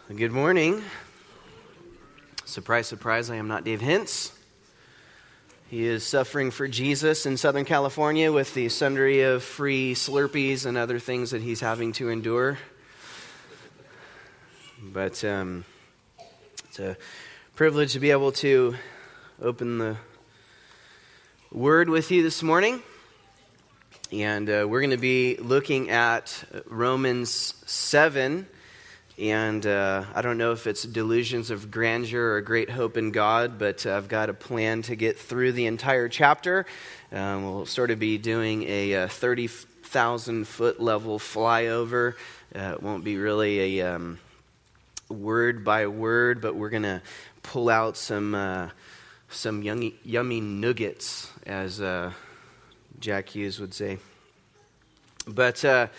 Good morning. Surprise, surprise, I am not Dave Hintz. He is suffering for Jesus in Southern California with the sundry of free Slurpees and other things that he's having to endure. But it's a privilege to be able to open the Word with you this morning. And we're going to be looking at Romans 7. And I don't know if it's delusions of grandeur or great hope in God, but I've got a plan to get through the entire chapter. We'll sort of be doing a 30,000-foot level flyover. It won't be really a word by word, but we're going to pull out some yummy nuggets, as Jack Hughes would say. But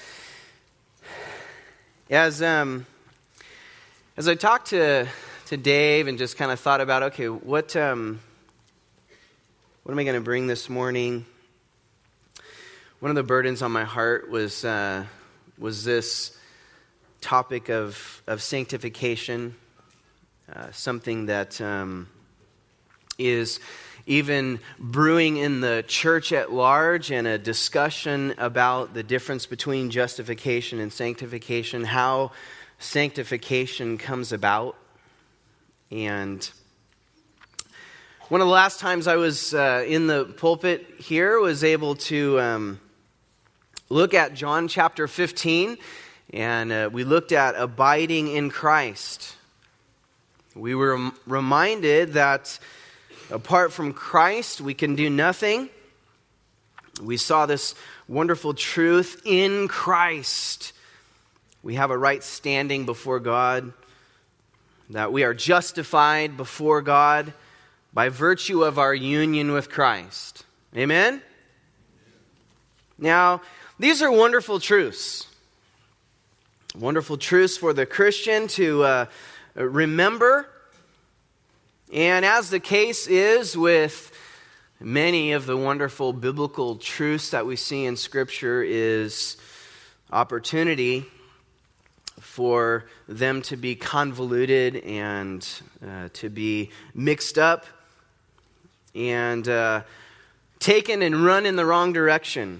as I talked to Dave and just kind of thought about, okay, what am I going to bring this morning? One of the burdens on my heart was this topic of sanctification, something that is even brewing in the church at large, and a discussion about the difference between justification and sanctification, how sanctification comes about. And one of the last times I was in the pulpit here was able to look at John chapter 15, and we looked at abiding in Christ. We were reminded that apart from Christ, we can do nothing. We saw this wonderful truth in Christ. We have a right standing before God, that we are justified before God by virtue of our union with Christ. Amen? Now, these are wonderful truths. Wonderful truths for the Christian to remember. And as the case is with many of the wonderful biblical truths that we see in Scripture, is opportunity for them to be convoluted and to be mixed up and taken and run in the wrong direction.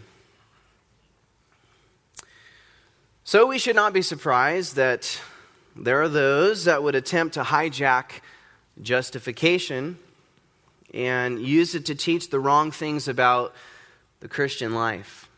So we should not be surprised that there are those that would attempt to hijack justification and use it to teach the wrong things about the Christian life.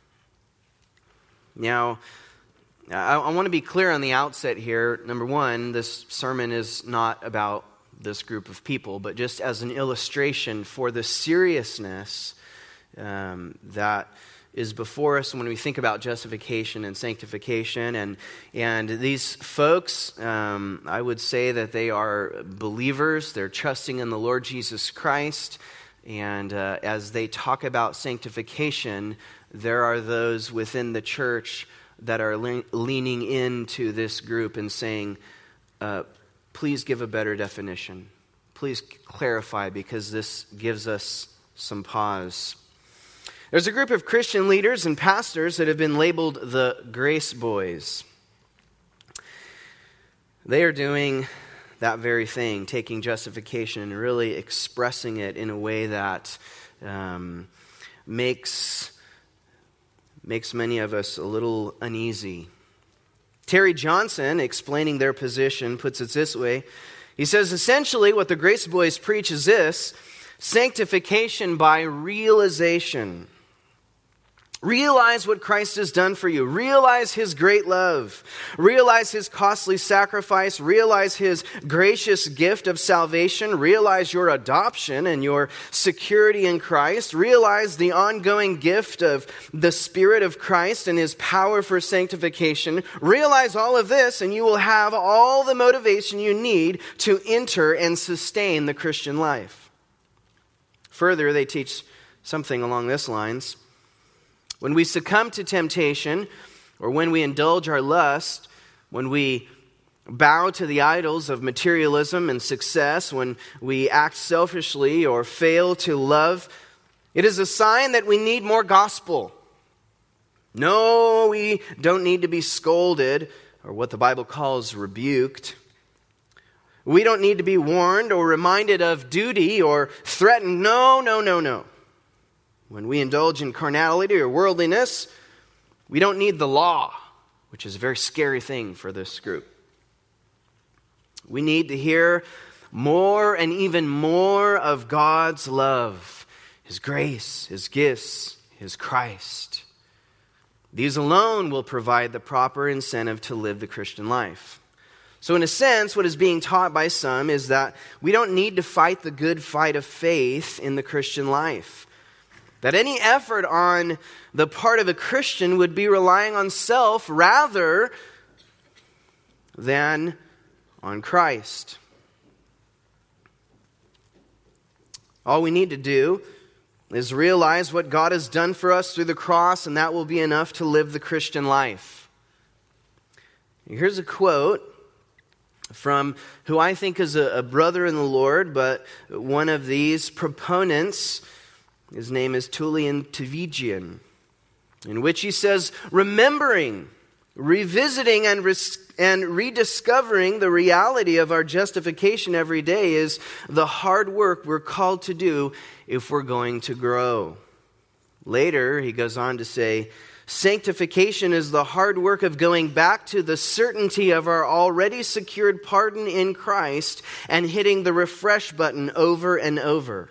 Now, I want to be clear on the outset here. Number one, this sermon is not about this group of people, but just as an illustration for the seriousness that is before us when we think about justification and sanctification. And these folks, I would say that they are believers. They're trusting in the Lord Jesus Christ. And as they talk about sanctification, there are those within the church that are leaning into this group and saying, please give a better definition. Please clarify, because this gives us some pause. There's a group of Christian leaders and pastors that have been labeled the Grace Boys. They are doing that very thing, taking justification and really expressing it in a way that makes many of us a little uneasy. Terry Johnson, explaining their position, puts it this way. He says, essentially what the Grace Boys preach is this: sanctification by realization. Realize what Christ has done for you. Realize His great love. Realize His costly sacrifice. Realize His gracious gift of salvation. Realize your adoption and your security in Christ. Realize the ongoing gift of the Spirit of Christ and His power for sanctification. Realize all of this, and you will have all the motivation you need to enter and sustain the Christian life. Further, they teach something along this lines. When we succumb to temptation, or when we indulge our lust, when we bow to the idols of materialism and success, when we act selfishly or fail to love, it is a sign that we need more gospel. No, we don't need to be scolded, or what the Bible calls rebuked. We don't need to be warned or reminded of duty or threatened. No, no, no, no. When we indulge in carnality or worldliness, we don't need the law, which is a very scary thing for this group. We need to hear more and even more of God's love, His grace, His gifts, His Christ. These alone will provide the proper incentive to live the Christian life. So in a sense, what is being taught by some is that we don't need to fight the good fight of faith in the Christian life. That any effort on the part of a Christian would be relying on self rather than on Christ. All we need to do is realize what God has done for us through the cross, and that will be enough to live the Christian life. Here's a quote from who I think is a brother in the Lord, but one of these proponents. His name is Tullian Tchividjian, in which he says, remembering, revisiting, and rediscovering the reality of our justification every day is the hard work we're called to do if we're going to grow. Later, he goes on to say, sanctification is the hard work of going back to the certainty of our already secured pardon in Christ and hitting the refresh button over and over.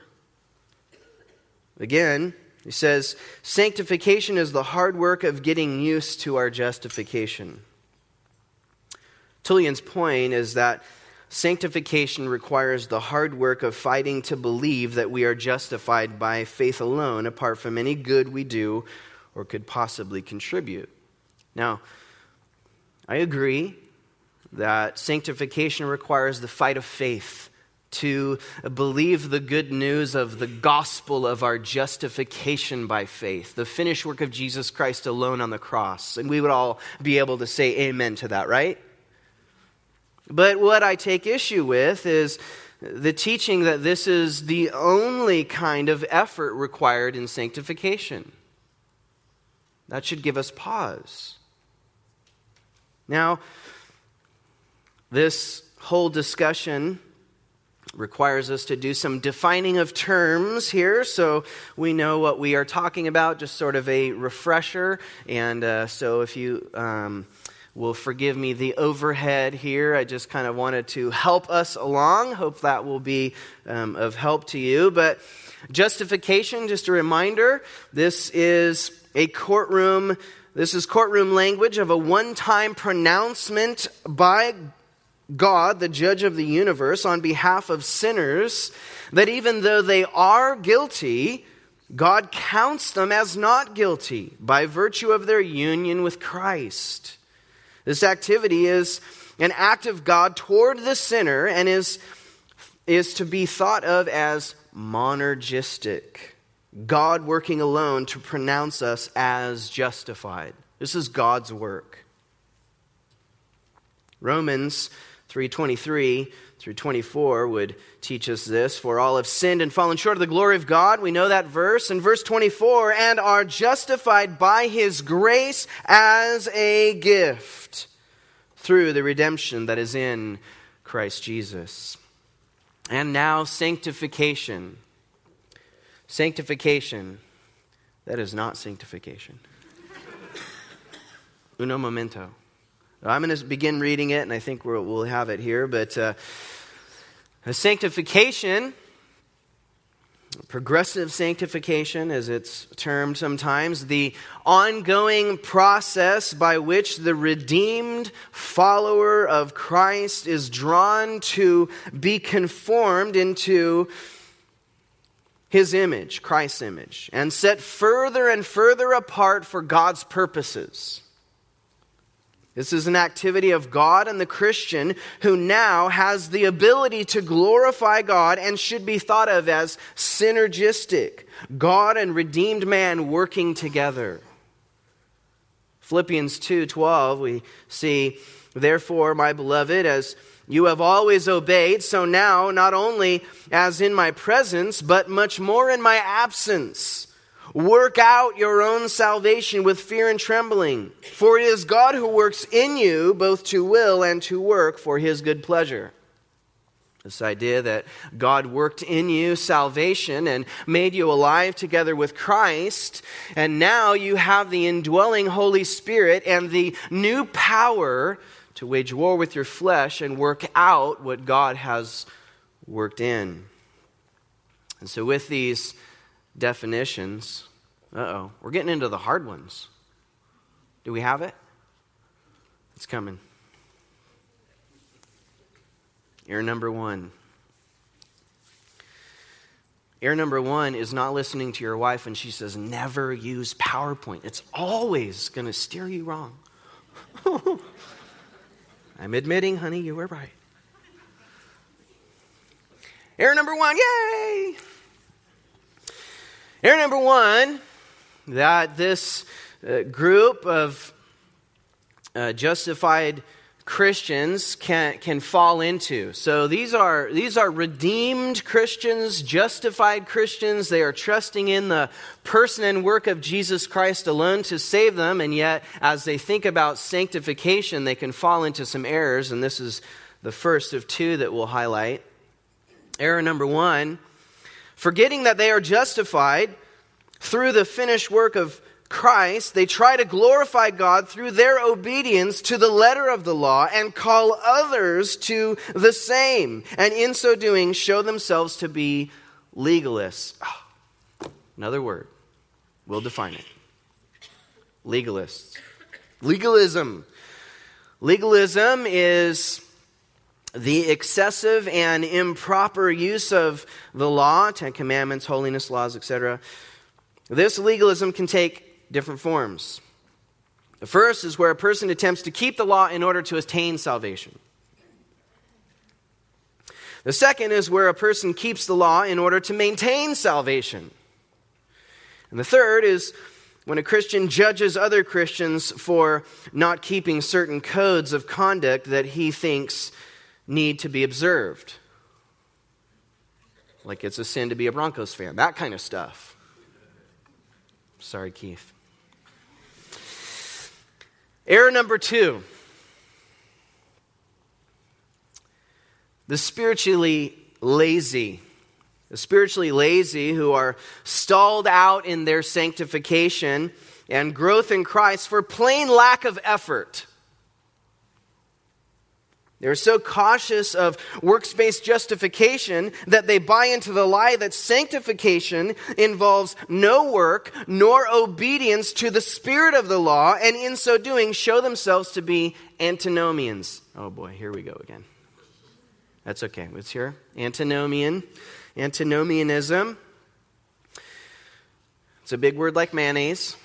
Again, he says, sanctification is the hard work of getting used to our justification. Tullian's point is that sanctification requires the hard work of fighting to believe that we are justified by faith alone, apart from any good we do or could possibly contribute. Now, I agree that sanctification requires the fight of faith to believe the good news of the gospel of our justification by faith, the finished work of Jesus Christ alone on the cross. And we would all be able to say amen to that, right? But what I take issue with is the teaching that this is the only kind of effort required in sanctification. That should give us pause. Now, this whole discussion requires us to do some defining of terms here so we know what we are talking about, just sort of a refresher. And so if you will forgive me the overhead here, I just kind of wanted to help us along. Hope that will be of help to you. But justification, just a reminder, this is courtroom language of a one-time pronouncement by God, the judge of the universe, on behalf of sinners, that even though they are guilty, God counts them as not guilty by virtue of their union with Christ. This activity is an act of God toward the sinner and is to be thought of as monergistic. God working alone to pronounce us as justified. This is God's work. Romans 3:23 through 24 would teach us this. For all have sinned and fallen short of the glory of God. We know that verse. In verse 24, and are justified by His grace as a gift through the redemption that is in Christ Jesus. And now sanctification. Sanctification. That is not sanctification. Uno momento. I'm going to begin reading it, and I think we'll have it here. But sanctification, progressive sanctification as it's termed sometimes, the ongoing process by which the redeemed follower of Christ is drawn to be conformed into His image, Christ's image, and set further and further apart for God's purposes. This is an activity of God and the Christian who now has the ability to glorify God and should be thought of as synergistic. God and redeemed man working together. Philippians 2:12, we see, therefore, my beloved, as you have always obeyed, so now, not only as in my presence, but much more in my absence, work out your own salvation with fear and trembling. For it is God who works in you both to will and to work for His good pleasure. This idea that God worked in you salvation and made you alive together with Christ, and now you have the indwelling Holy Spirit and the new power to wage war with your flesh and work out what God has worked in. And so with these definitions, we're getting into the hard ones. Do we have it? It's coming. Error number one. Error number one is not listening to your wife when she says, never use PowerPoint. It's always going to steer you wrong. I'm admitting, honey, you were right. Error number one, yay! Error number one, that this group of justified Christians can fall into. So these are redeemed Christians, justified Christians. They are trusting in the person and work of Jesus Christ alone to save them, and yet as they think about sanctification, they can fall into some errors, and this is the first of two that we'll highlight. Error number one, forgetting that they are justified through the finished work of Christ, they try to glorify God through their obedience to the letter of the law and call others to the same. And in so doing, show themselves to be legalists. Another word. We'll define it. Legalists. Legalism. Legalism is the excessive and improper use of the law, 10 Commandments, holiness laws, etc. This legalism can take different forms. The first is where a person attempts to keep the law in order to attain salvation. The second is where a person keeps the law in order to maintain salvation. And the third is when a Christian judges other Christians for not keeping certain codes of conduct that he thinks need to be observed. Like it's a sin to be a Broncos fan, that kind of stuff. Sorry, Keith. Error number two. The spiritually lazy. The spiritually lazy who are stalled out in their sanctification and growth in Christ for plain lack of effort. They're so cautious of works-based justification that they buy into the lie that sanctification involves no work nor obedience to the spirit of the law, and in so doing show themselves to be antinomians. Oh boy, here we go again. That's okay. What's here? Antinomianism. It's a big word like mayonnaise.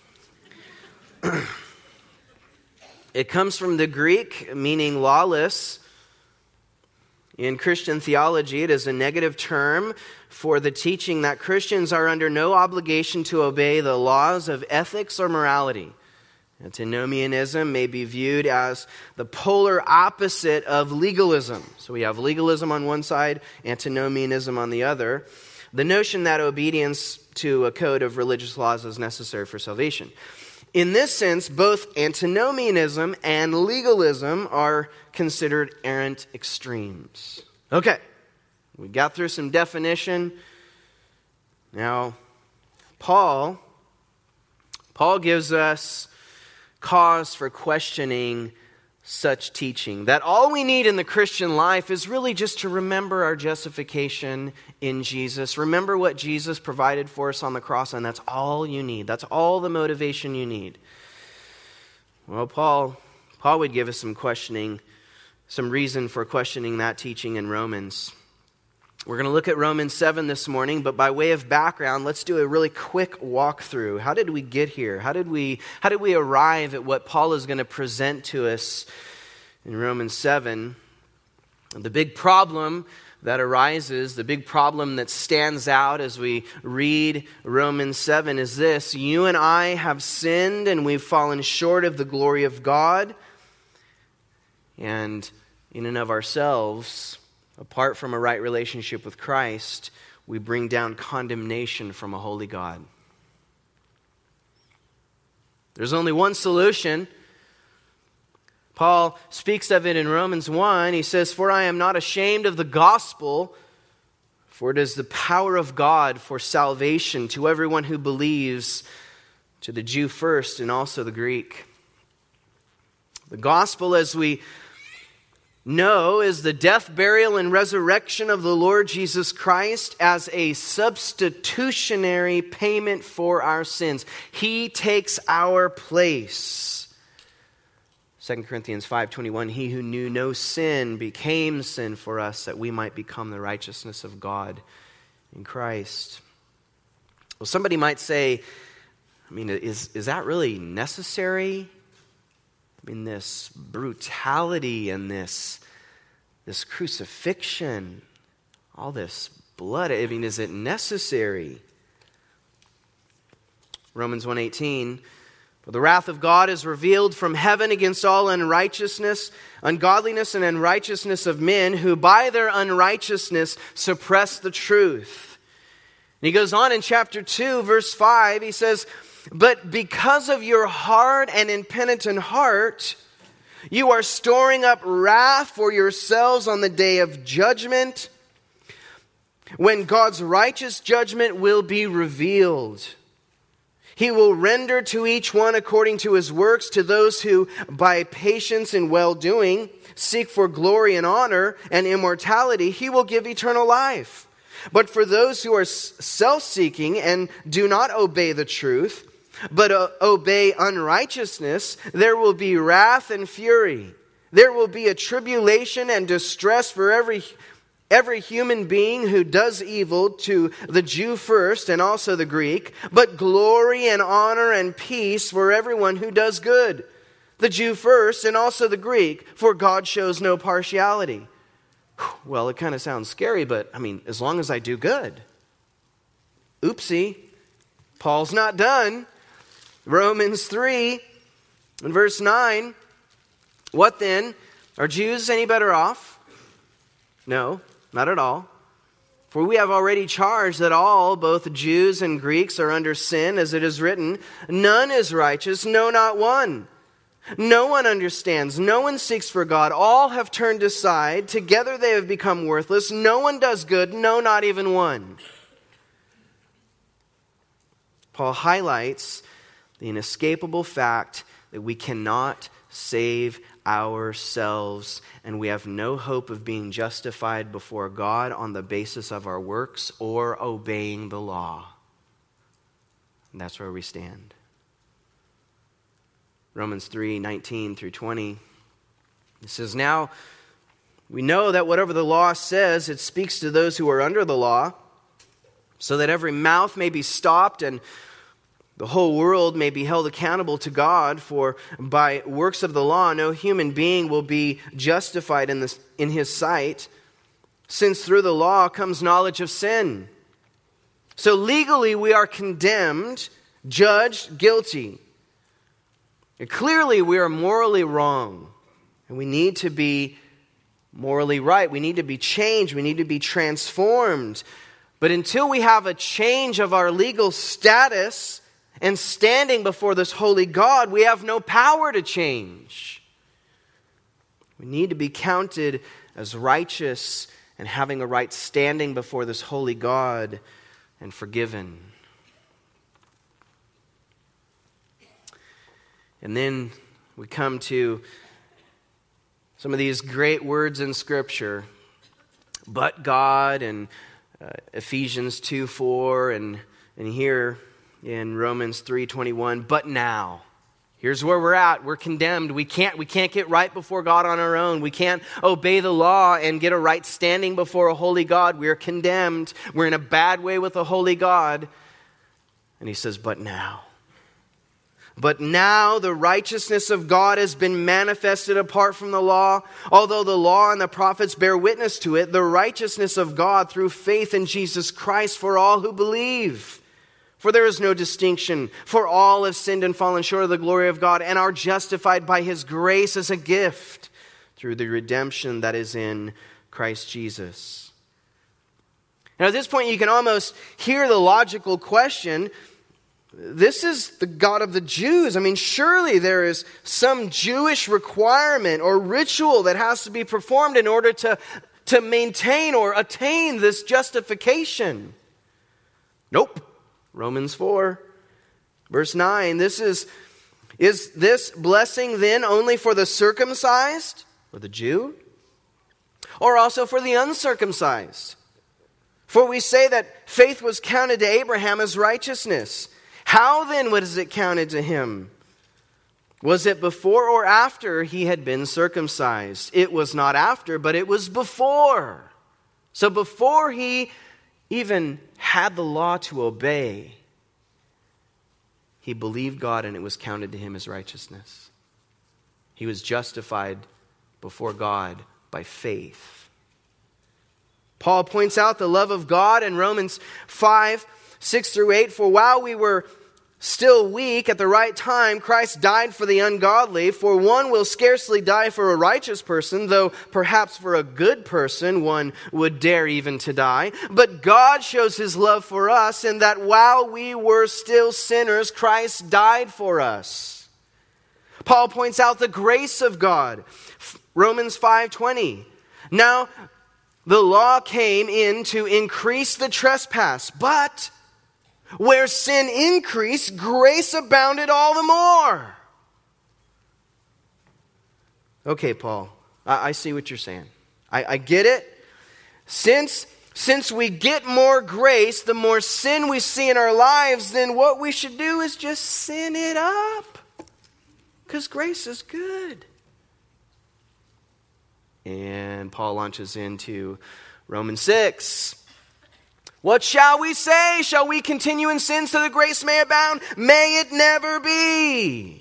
It comes from the Greek, meaning lawless. In Christian theology, it is a negative term for the teaching that Christians are under no obligation to obey the laws of ethics or morality. Antinomianism may be viewed as the polar opposite of legalism. So we have legalism on one side, antinomianism on the other. The notion that obedience to a code of religious laws is necessary for salvation. In this sense, both antinomianism and legalism are considered errant extremes. Okay, we got through some definition. Now, Paul gives us cause for questioning such teaching. That all we need in the Christian life is really just to remember our justification in Jesus. Remember what Jesus provided for us on the cross, and that's all you need. That's all the motivation you need. Well, Paul would give us some reason for questioning that teaching in Romans. We're going to look at Romans 7 this morning, but by way of background, let's do a really quick walkthrough. How did we get here? How did we arrive at what Paul is going to present to us in Romans 7? The big problem that arises, the big problem that stands out as we read Romans 7 is this: you and I have sinned and we've fallen short of the glory of God, and in and of ourselves, apart from a right relationship with Christ, we bring down condemnation from a holy God. There's only one solution. Paul speaks of it in Romans 1. He says, "For I am not ashamed of the gospel, for it is the power of God for salvation to everyone who believes, to the Jew first and also the Greek." The gospel, as we know, is the death, burial, and resurrection of the Lord Jesus Christ as a substitutionary payment for our sins. He takes our place. 2 Corinthians 5:21, "He who knew no sin became sin for us, that we might become the righteousness of God in Christ." Well, somebody might say, is that really necessary? This brutality and this crucifixion, all this blood, is it necessary? Romans 1:18, "For the wrath of God is revealed from heaven against all unrighteousness, ungodliness, and unrighteousness of men who by their unrighteousness suppress the truth." And he goes on in chapter 2, verse 5, he says, "But because of your hard and impenitent heart, you are storing up wrath for yourselves on the day of judgment, when God's righteous judgment will be revealed. He will render to each one according to his works, to those who, by patience and well-doing, seek for glory and honor and immortality. He will give eternal life. But for those who are self-seeking and do not obey the truth, but obey unrighteousness, there will be wrath and fury. There will be a tribulation and distress for every human being who does evil, to the Jew first and also the Greek, but glory and honor and peace for everyone who does good, the Jew first and also the Greek, for God shows no partiality." Well, it kind of sounds scary, but as long as I do good. Oopsie, Paul's not done. Romans 3 and verse 9, "What then? Are Jews any better off? No, not at all. For we have already charged that all, both Jews and Greeks, are under sin, as it is written, none is righteous, no, not one. No one understands, no one seeks for God. All have turned aside, together they have become worthless. No one does good, no, not even one." Paul highlights the inescapable fact that we cannot save ourselves, and we have no hope of being justified before God on the basis of our works or obeying the law. And that's where we stand. Romans 3:19 through 20. It says, "Now we know that whatever the law says, it speaks to those who are under the law, so that every mouth may be stopped and the whole world may be held accountable to God, for by works of the law no human being will be justified in his sight, since through the law comes knowledge of sin. So legally we are condemned, judged, guilty. And clearly we are morally wrong, and we need to be morally right. We need to be changed. We need to be transformed. But until we have a change of our legal status and standing before this holy God, we have no power to change. We need to be counted as righteous and having a right standing before this holy God and forgiven. And then we come to some of these great words in Scripture. But God, and Ephesians 2:4, and here in Romans 3:21, but now. Here's where we're at. We're condemned. We can't get right before God on our own. We can't obey the law and get a right standing before a holy God. We're condemned. We're in a bad way with a holy God. And he says, but now. But now the righteousness of God has been manifested apart from the law. Although the law and the prophets bear witness to it, the righteousness of God through faith in Jesus Christ for all who believe. For there is no distinction, for all have sinned and fallen short of the glory of God, and are justified by His grace as a gift through the redemption that is in Christ Jesus. Now at this point you can almost hear the logical question, this is the God of the Jews. I mean, surely there is some Jewish requirement or ritual that has to be performed in order to maintain or attain this justification. Nope. Romans 4, verse 9. Is this blessing then only for the circumcised, or the Jew, or also for the uncircumcised? For we say that faith was counted to Abraham as righteousness. How then was it counted to him? Was it before or after he had been circumcised? It was not after, but it was before. So before he even had the law to obey, he believed God and it was counted to him as righteousness. He was justified before God by faith. Paul points out the love of God in Romans 5, 6 through 8. For while we were still weak, at the right time, Christ died for the ungodly. For one will scarcely die for a righteous person, though perhaps for a good person one would dare even to die. But God shows his love for us in that while we were still sinners, Christ died for us. Paul points out the grace of God. Romans 5:20. Now, the law came in to increase the trespass, but where sin increased, grace abounded all the more. Okay, Paul, I see what you're saying. I get it. Since we get more grace, the more sin we see in our lives, then what we should do is just sin it up. Because grace is good. And Paul launches into Romans 6. What shall we say? Shall we continue in sin so that grace may abound? May it never be.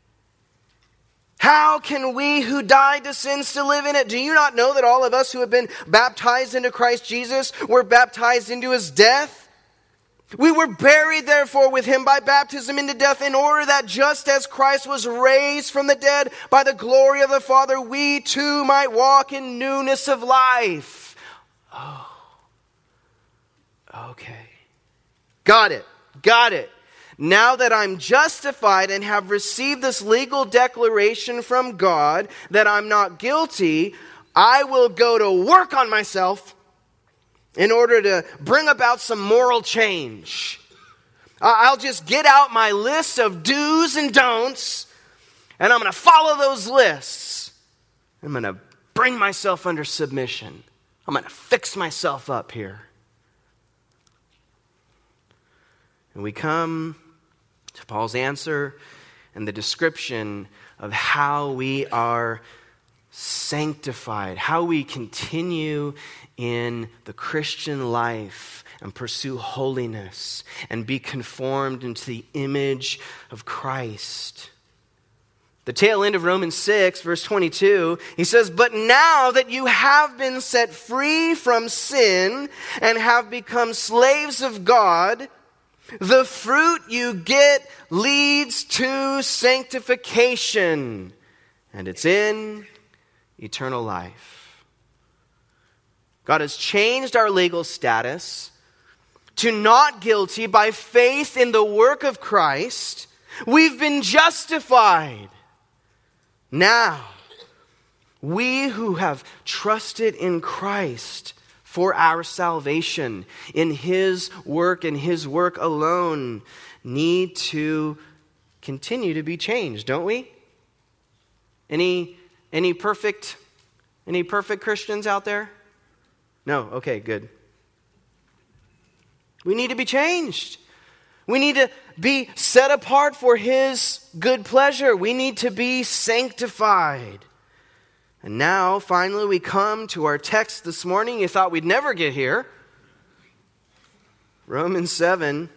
How can we who died to sin still live in it? Do you not know that all of us who have been baptized into Christ Jesus were baptized into his death? We were buried, therefore, with him by baptism into death, in order that just as Christ was raised from the dead by the glory of the Father, we too might walk in newness of life. Oh. Okay. Got it. Now that I'm justified and have received this legal declaration from God that I'm not guilty, I will go to work on myself in order to bring about some moral change. I'll just get out my list of do's and don'ts, and I'm going to follow those lists. I'm going to bring myself under submission. I'm going to fix myself up here. And we come to Paul's answer and the description of how we are sanctified, how we continue in the Christian life and pursue holiness and be conformed into the image of Christ. The tail end of Romans 6, verse 22, he says, "But now that you have been set free from sin and have become slaves of God, the fruit you get leads to sanctification, and it's in eternal life." God has changed our legal status to not guilty by faith in the work of Christ. We've been justified. Now, we who have trusted in Christ for our salvation, in his work and his work alone, need to continue to be changed, don't we? Any perfect Christians out there? No? Okay, good. We need to be changed. We need to be set apart for his good pleasure. We need to be sanctified. And now, finally, we come to our text this morning. You thought we'd never get here. Romans 7.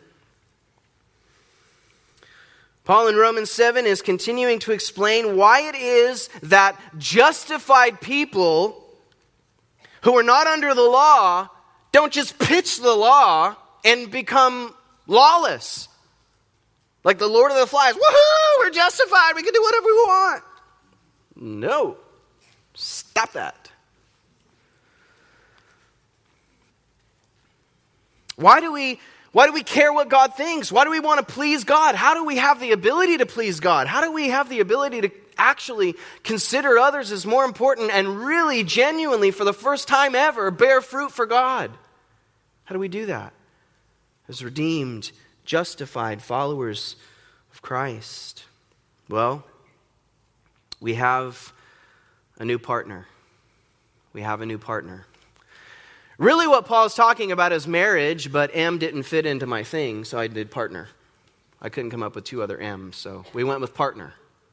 Paul in Romans 7 is continuing to explain why it is that justified people who are not under the law don't just pitch the law and become lawless. Like the Lord of the Flies. Woohoo! We're justified. We can do whatever we want. No. Stop that. Why do Why do we care what God thinks? Why do we want to please God? How do we have the ability to please God? How do we have the ability to actually consider others as more important and really, genuinely, for the first time ever, bear fruit for God? How do we do that? As redeemed, justified followers of Christ. Well, we have a new partner. We have a new partner. Really what Paul's talking about is marriage, but M didn't fit into my thing, so I did partner. I couldn't come up with two other M's, so we went with partner.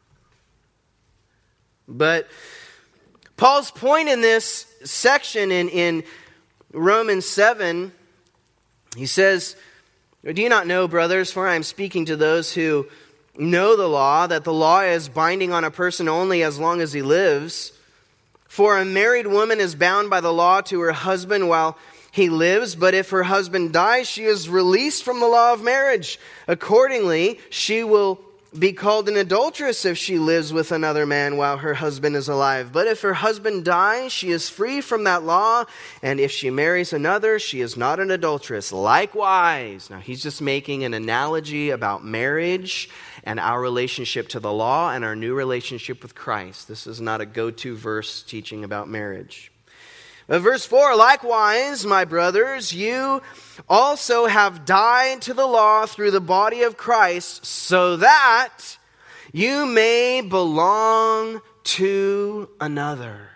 But Paul's point in this section in Romans 7, he says, "Do you not know, brothers, for I am speaking to those who know the law, that the law is binding on a person only as long as he lives? For a married woman is bound by the law to her husband while he lives, but if her husband dies, she is released from the law of marriage. Accordingly, she will be called an adulteress if she lives with another man while her husband is alive. But if her husband dies, she is free from that law, and if she marries another, she is not an adulteress. Likewise," now he's just making an analogy about marriage and our relationship to the law and our new relationship with Christ. This is not a go-to verse teaching about marriage. But verse 4, "Likewise, my brothers, you also have died to the law through the body of Christ, so that you may belong to another."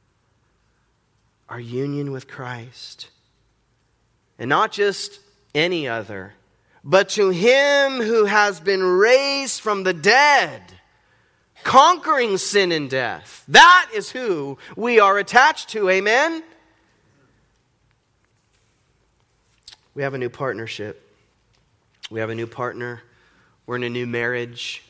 Our union with Christ. And not just any other, but to Him who has been raised from the dead, conquering sin and death. That is who we are attached to. Amen? We have a new partnership. We have a new partner. We're in a new marriage.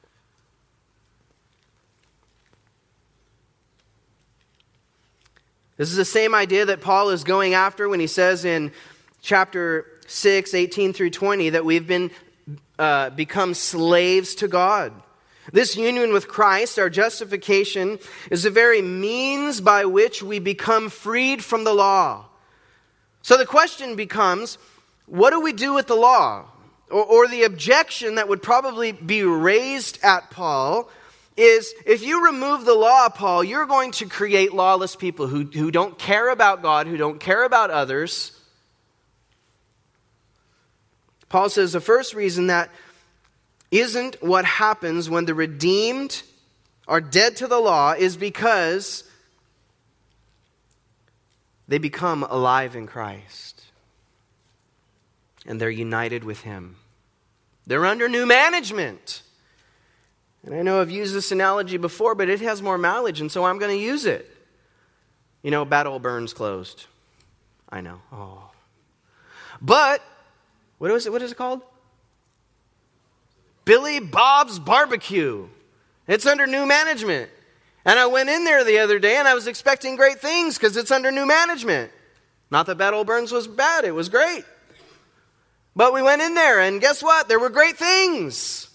This is the same idea that Paul is going after when he says in chapter 6, 18 through 20, that we've been become slaves to God. This union with Christ, our justification, is the very means by which we become freed from the law. So the question becomes, what do we do with the law? Or the objection that would probably be raised at Paul is, if you remove the law, Paul, you're going to create lawless people who don't care about God, who don't care about others. Paul says the first reason that isn't what happens when the redeemed are dead to the law is because they become alive in Christ. And they're united with Him. They're under new management. And I know I've used this analogy before, but it has more mileage, and so I'm going to use it. You know, Battle Burns closed. I know. Oh. But, what is it called? Billy Bob's Barbecue. It's under new management. And I went in there the other day and I was expecting great things because it's under new management. Not that Battle Burns was bad, it was great. But we went in there and guess what? There were great things.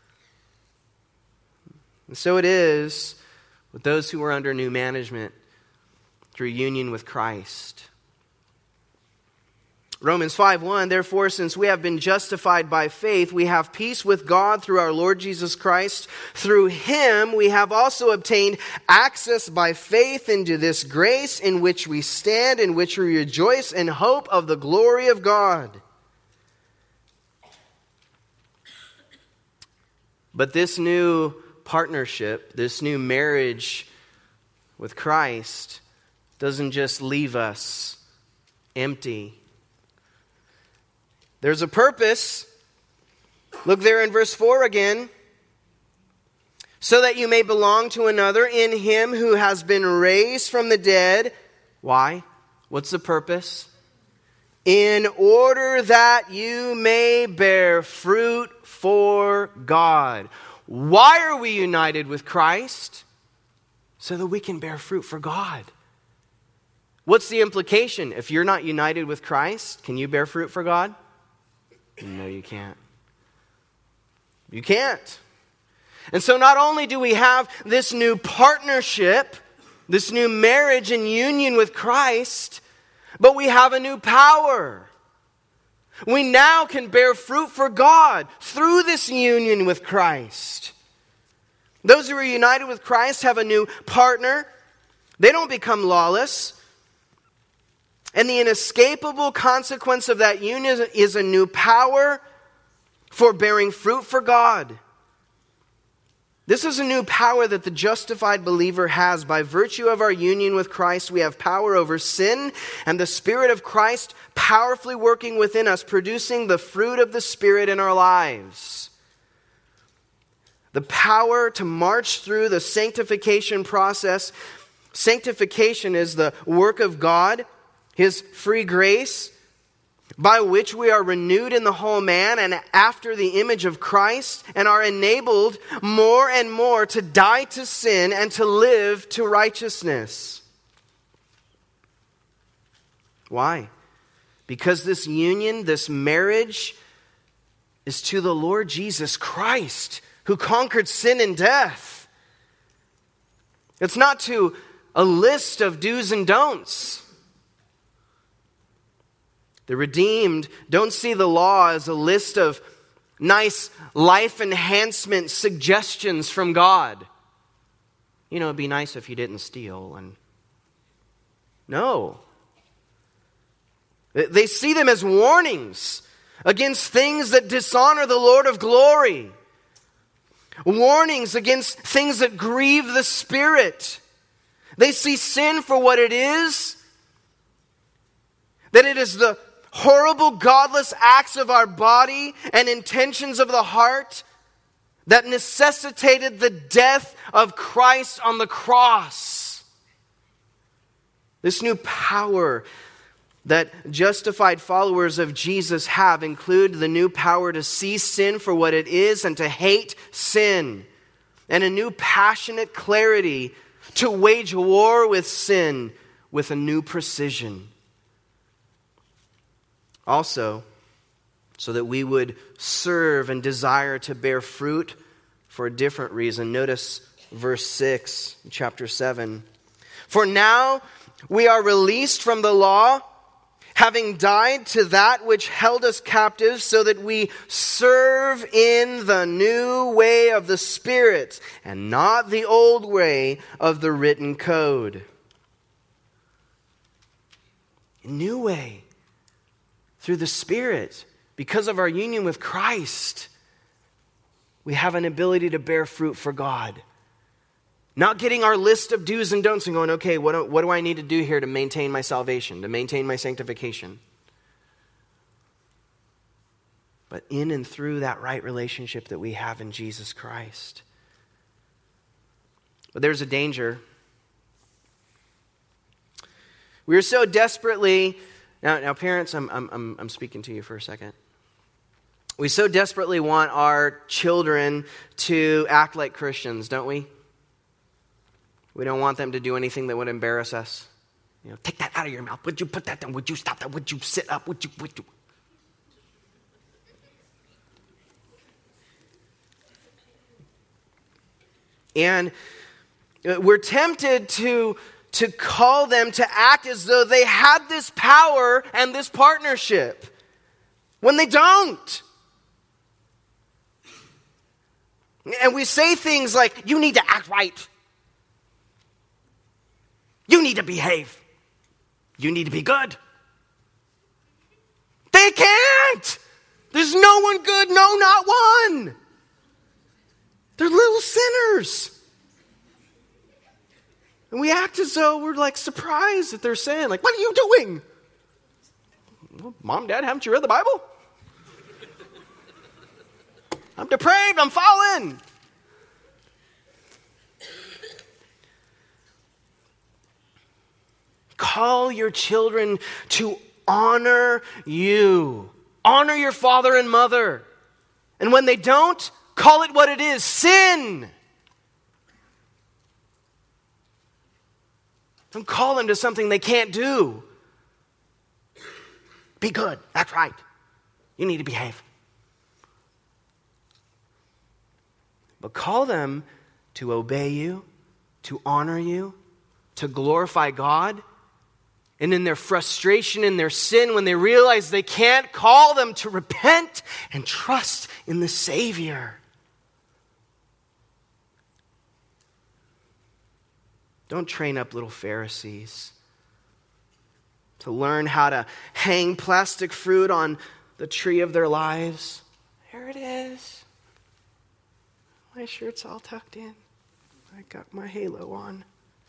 And so it is with those who are under new management through union with Christ. Romans 5:1, "Therefore, since we have been justified by faith, we have peace with God through our Lord Jesus Christ. Through Him we have also obtained access by faith into this grace in which we stand, in which we rejoice in hope of the glory of God." But this new partnership, this new marriage with Christ, doesn't just leave us empty. There's a purpose. Look there in verse 4 again. "So that you may belong to another in Him who has been raised from the dead." Why? What's the purpose? "In order that you may bear fruit for God." Why are we united with Christ? So that we can bear fruit for God. What's the implication? If you're not united with Christ, can you bear fruit for God? No, you can't. You can't. And so not only do we have this new partnership, this new marriage and union with Christ, but we have a new power. We now can bear fruit for God through this union with Christ. Those who are united with Christ have a new partner. They don't become lawless. And the inescapable consequence of that union is a new power for bearing fruit for God. This is a new power that the justified believer has. By virtue of our union with Christ, we have power over sin, and the Spirit of Christ powerfully working within us, producing the fruit of the Spirit in our lives. The power to march through the sanctification process. Sanctification is the work of God, His free grace, by which we are renewed in the whole man and after the image of Christ, and are enabled more and more to die to sin and to live to righteousness. Why? Because this union, this marriage, is to the Lord Jesus Christ, who conquered sin and death. It's not to a list of do's and don'ts. The redeemed don't see the law as a list of nice life enhancement suggestions from God. You know, it'd be nice if you didn't steal. No. They see them as warnings against things that dishonor the Lord of glory. Warnings against things that grieve the Spirit. They see sin for what it is. That it is the horrible, godless acts of our body and intentions of the heart that necessitated the death of Christ on the cross. This new power that justified followers of Jesus have include the new power to see sin for what it is and to hate sin, and a new passionate clarity to wage war with sin with a new precision. Also, so that we would serve and desire to bear fruit for a different reason. Notice verse 6, chapter 7. For now we are released from the law, having died to that which held us captive, so that we serve in the new way of the Spirit, and not the old way of the written code. A new way. Through the Spirit, because of our union with Christ, we have an ability to bear fruit for God. Not getting our list of do's and don'ts and going, okay, what do I need to do here to maintain my salvation, to maintain my sanctification? But in and through that right relationship that we have in Jesus Christ. But there's a danger. We are so desperately... Now, parents, I'm speaking to you for a second. We so desperately want our children to act like Christians, don't we? We don't want them to do anything that would embarrass us. You know, take that out of your mouth. Would you put that down? Would you stop that? Would you sit up? Would you? And we're tempted to call them to act as though they had this power and this partnership, when they don't. And we say things like, you need to act right. You need to behave. You need to be good. They can't. There's no one good, no, not one. They're little sinners. And we act as though we're like surprised that they're sin. Like, what are you doing? Well, Mom, Dad, haven't you read the Bible? I'm depraved, I'm fallen. Call your children to honor you. Honor your father and mother. And when they don't, call it what it is, sin. Don't call them to something they can't do. Be good. That's right. You need to behave. But call them to obey you, to honor you, to glorify God And in their frustration, in their sin, when they realize they can't, call them to repent and trust in the Savior. Don't train up little Pharisees to learn how to hang plastic fruit on the tree of their lives. There it is. My shirt's all tucked in. I got my halo on.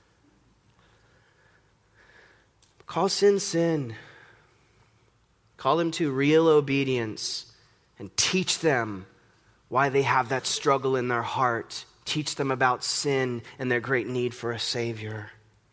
Call sin, sin. Call them to real obedience and teach them why they have that struggle in their heart. Teach them about sin and their great need for a Savior.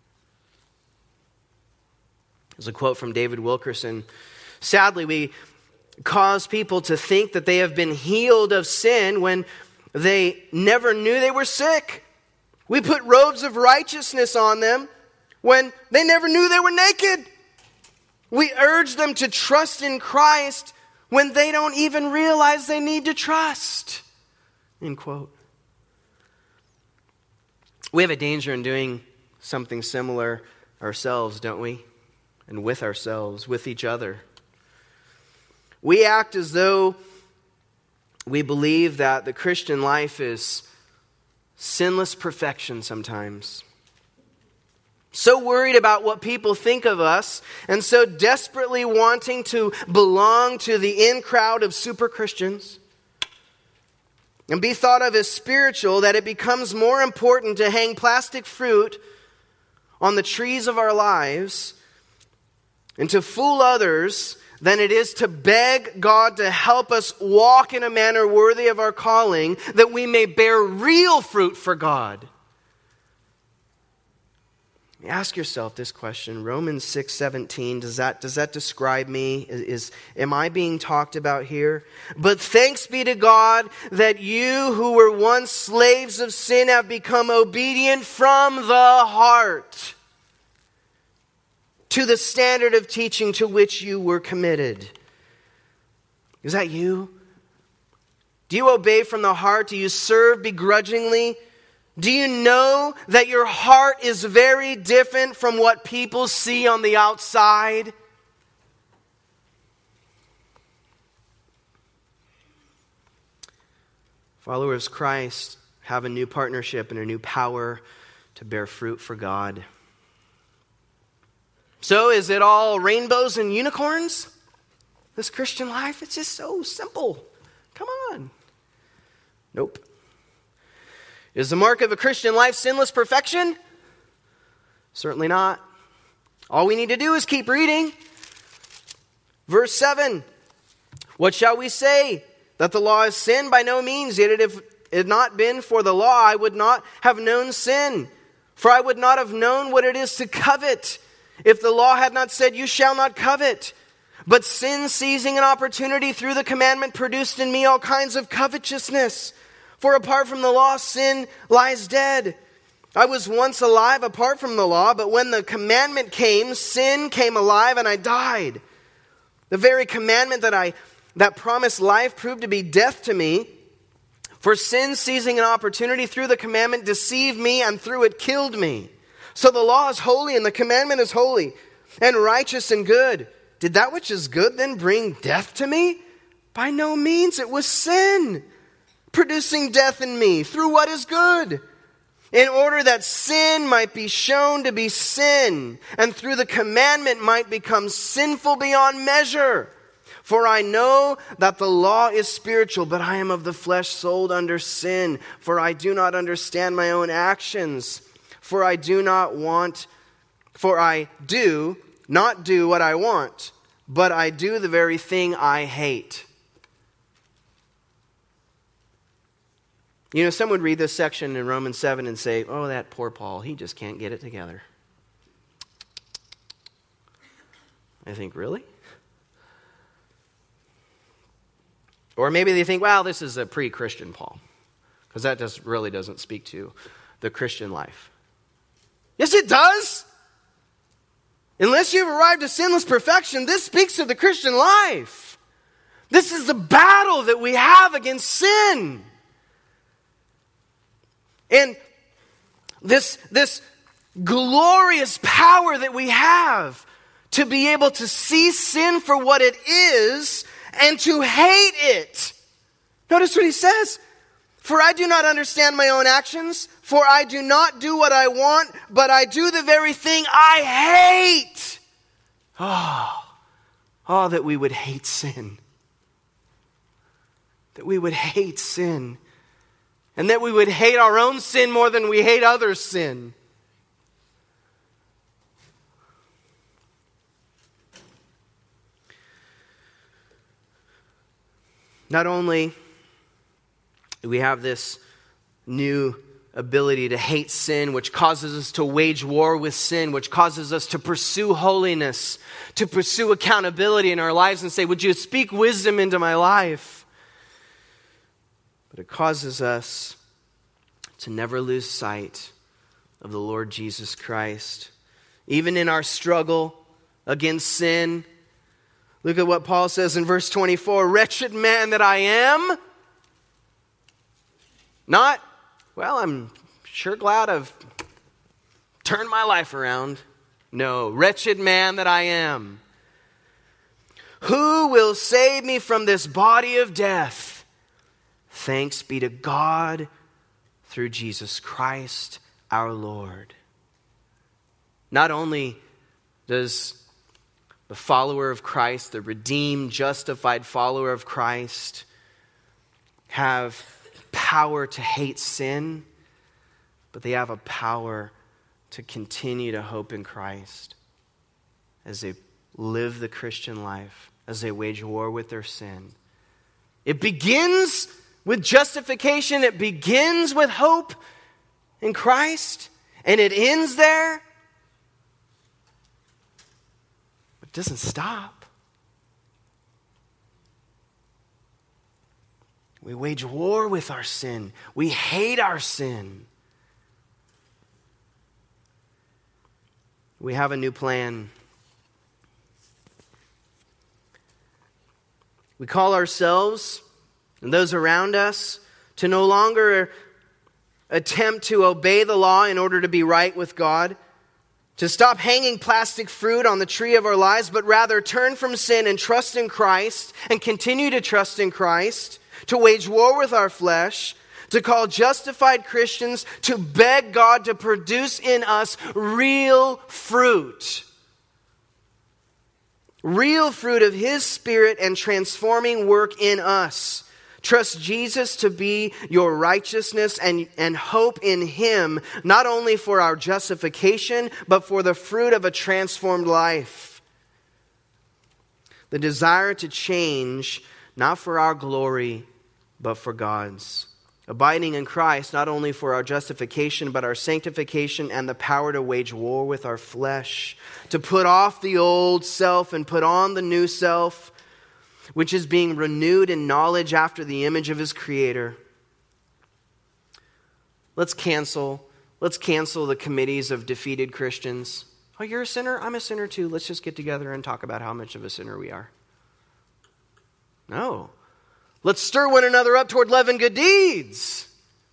There's a quote from David Wilkerson. Sadly, we cause people to think that they have been healed of sin when they never knew they were sick. We put robes of righteousness on them when they never knew they were naked. We urge them to trust in Christ when they don't even realize they need to trust. End quote. We have a danger in doing something similar ourselves, don't we? And with ourselves, with each other. We act as though we believe that the Christian life is sinless perfection sometimes. So worried about what people think of us, and so desperately wanting to belong to the in crowd of super Christians and be thought of as spiritual that it becomes more important to hang plastic fruit on the trees of our lives and to fool others than it is to beg God to help us walk in a manner worthy of our calling, that we may bear real fruit for God. Ask yourself this question. Romans 6:17, does that describe me? Am I being talked about here? But thanks be to God that you who were once slaves of sin have become obedient from the heart to the standard of teaching to which you were committed. Is that you? Do you obey from the heart? Do you serve begrudgingly? Do you know that your heart is very different from what people see on the outside? Followers of Christ have a new partnership and a new power to bear fruit for God. So is it all rainbows and unicorns? This Christian life, it's just so simple. Come on. Nope. Is the mark of a Christian life sinless perfection? Certainly not. All we need to do is keep reading. Verse 7. What shall we say? That the law is sin? By no means. Yet if it had not been for the law, I would not have known sin. For I would not have known what it is to covet, if the law had not said, you shall not covet. But sin, seizing an opportunity through the commandment, produced in me all kinds of covetousness. For apart from the law, sin lies dead. I was once alive apart from the law, but when the commandment came, sin came alive and I died. The very commandment that promised life proved to be death to me. For sin, seizing an opportunity through the commandment, deceived me and through it killed me. So the law is holy and the commandment is holy and righteous and good. Did that which is good then bring death to me? By no means. It was sin, producing death in me through what is good, in order that sin might be shown to be sin, and through the commandment might become sinful beyond measure. For I know that the law is spiritual, but I am of the flesh, sold under sin. For I do not understand my own actions. For I do not do what I want, but I do the very thing I hate. You know, some would read this section in Romans 7 and say, oh, that poor Paul, he just can't get it together. I think, really? Or maybe they think, well, this is a pre-Christian Paul, because that just really doesn't speak to the Christian life. Yes, it does. Unless you've arrived at sinless perfection, this speaks to the Christian life. This is the battle that we have against sin. And this glorious power that we have to be able to see sin for what it is and to hate it. Notice what he says. For I do not understand my own actions, for I do not do what I want, but I do the very thing I hate. Oh, that we would hate sin. That we would hate sin. And that we would hate our own sin more than we hate others' sin. Not only do we have this new ability to hate sin, which causes us to wage war with sin, which causes us to pursue holiness, to pursue accountability in our lives and say, would you speak wisdom into my life? But it causes us to never lose sight of the Lord Jesus Christ. Even in our struggle against sin, look at what Paul says in verse 24, wretched man that I am. Not, well, I'm sure glad I've turned my life around. No, wretched man that I am. Who will save me from this body of death? Thanks be to God through Jesus Christ our Lord. Not only does the follower of Christ, the redeemed, justified follower of Christ, have power to hate sin, but they have a power to continue to hope in Christ as they live the Christian life, as they wage war with their sin. It begins with justification. It begins with hope in Christ, and it ends there. But it doesn't stop. We wage war with our sin. We hate our sin. We have a new plan. We call ourselves and those around us to no longer attempt to obey the law in order to be right with God, to stop hanging plastic fruit on the tree of our lives, but rather turn from sin and trust in Christ and continue to trust in Christ, to wage war with our flesh, to call justified Christians, to beg God to produce in us real fruit. Real fruit of His Spirit and transforming work in us. Trust Jesus to be your righteousness and hope in Him, not only for our justification, but for the fruit of a transformed life. The desire to change, not for our glory, but for God's. Abiding in Christ, not only for our justification, but our sanctification and the power to wage war with our flesh. To put off the old self and put on the new self, which is being renewed in knowledge after the image of His Creator. Let's cancel the committees of defeated Christians. Oh, you're a sinner? I'm a sinner too. Let's just get together and talk about how much of a sinner we are. No. Let's stir one another up toward love and good deeds.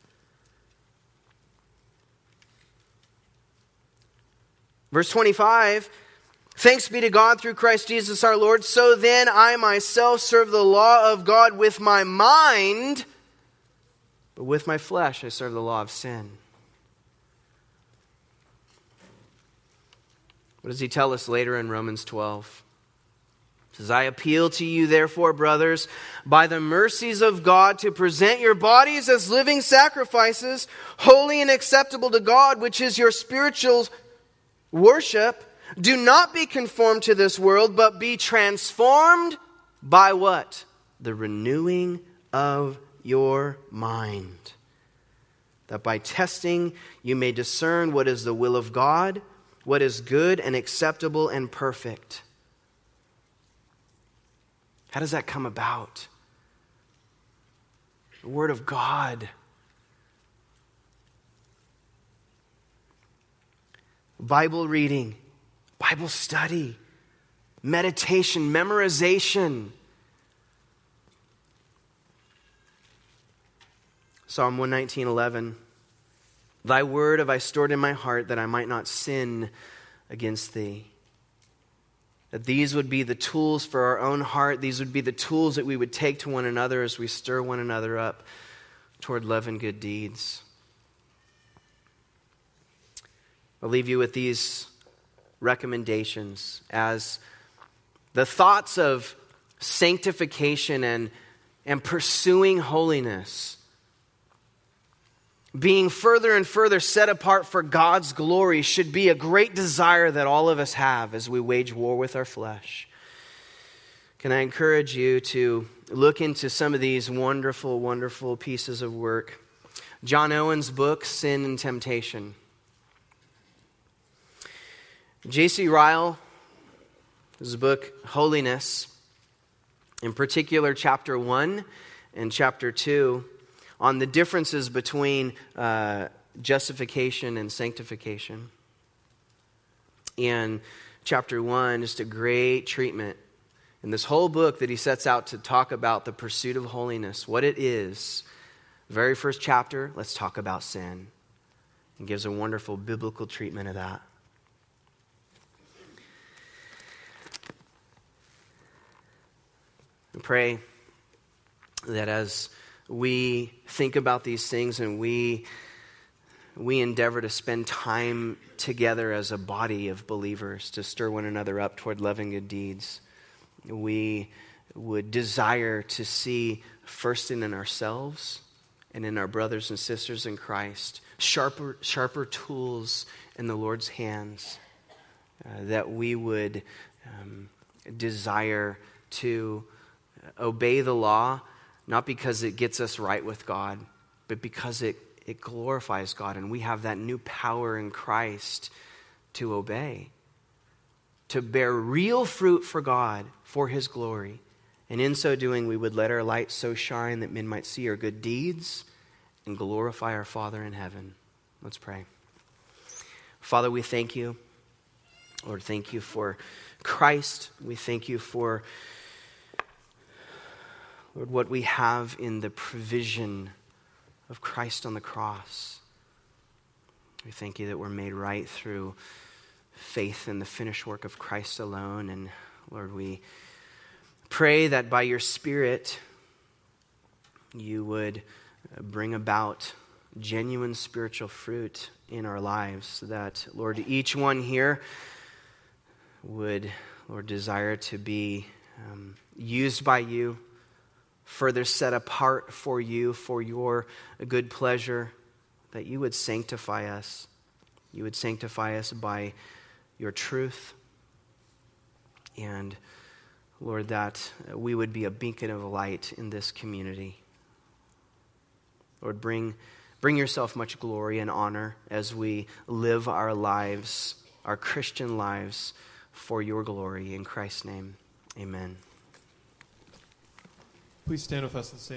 Verse 25, thanks be to God through Christ Jesus our Lord. So then I myself serve the law of God with my mind, but with my flesh I serve the law of sin. What does he tell us later in Romans 12? It says, I appeal to you, therefore, brothers, by the mercies of God, to present your bodies as living sacrifices, holy and acceptable to God, which is your spiritual worship. Do not be conformed to this world, but be transformed by what? The renewing of your mind. That by testing you may discern what is the will of God, what is good and acceptable and perfect. How does that come about? The Word of God. Bible reading, Bible study, meditation, memorization. Psalm 119:11. Thy word have I stored in my heart that I might not sin against thee. That these would be the tools for our own heart. These would be the tools that we would take to one another as we stir one another up toward love and good deeds. I'll leave you with these recommendations as the thoughts of sanctification and pursuing holiness, being further and further set apart for God's glory, should be a great desire that all of us have as we wage war with our flesh. Can I encourage you to look into some of these wonderful, wonderful pieces of work? John Owen's book, Sin and Temptation. J.C. Ryle, his book, Holiness, in particular chapter 1 and chapter 2, on the differences between justification and sanctification. In chapter 1, just a great treatment in this whole book that he sets out to talk about the pursuit of holiness, what it is. Very first chapter, let's talk about sin. And gives a wonderful biblical treatment of that. And pray that as we think about these things and we endeavor to spend time together as a body of believers to stir one another up toward loving good deeds, we would desire to see first in ourselves and in our brothers and sisters in Christ sharper tools in the Lord's hands, that we would desire to obey the law, not because it gets us right with God, but because it glorifies God, and we have that new power in Christ to obey, to bear real fruit for God, for His glory. And in so doing, we would let our light so shine that men might see our good deeds and glorify our Father in heaven. Let's pray. Father, we thank you. Lord, thank you for Christ. We thank you for, Lord, what we have in the provision of Christ on the cross. We thank you that we're made right through faith in the finished work of Christ alone. And Lord, we pray that by your Spirit, you would bring about genuine spiritual fruit in our lives. That, Lord, each one here would, Lord, desire to be used by you, further set apart for you, for your good pleasure, that you would sanctify us. You would sanctify us by your truth. And Lord, that we would be a beacon of light in this community. Lord, bring yourself much glory and honor as we live our lives, our Christian lives, for your glory. In Christ's name, amen. Please stand with us and sing.